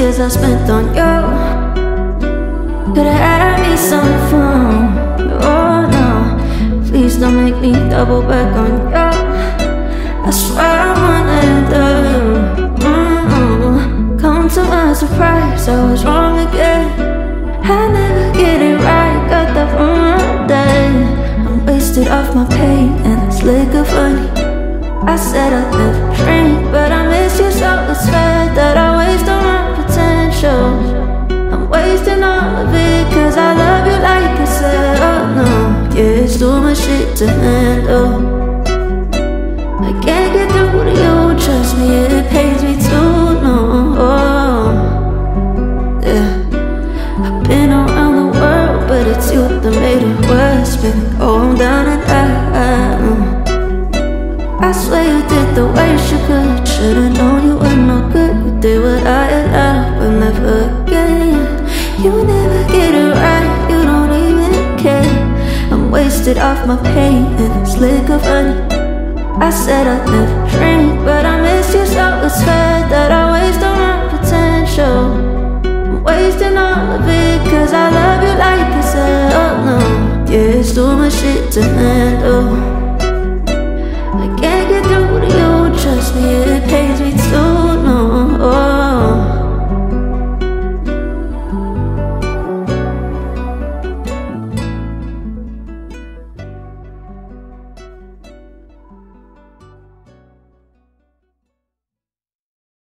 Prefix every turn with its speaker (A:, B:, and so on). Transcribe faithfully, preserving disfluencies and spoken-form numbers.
A: years I spent on you. Could've had me some fun. Oh no, please don't make me double back on you. I swear I wanted to mm-hmm. Come to my surprise, I was wrong again. I never get it right, got that from one day. I'm wasted off my pain and it's liquor funny. I said I'd never drink, but I miss you so it's fair that I waste all my potential. I'm wasting all of it cause I love you like I said. Oh no, yeah, it's too much shit to handle. I can't get through to you, trust me, it pains me to know. Oh, yeah, I've been around the world, but it's you that made it worse. Baby, going down and out. I swear you did the worst you could. Should've known you were no good. You did what I allowed, but never again. You never get it right, you don't even care. I'm wasted off my pain and it's liquor funny. I said I'd never drink, but I miss you so it's fair that I waste all my potential. I'm wasting all of it cause I love you like I said. Oh no, yeah, it's too much shit to handle.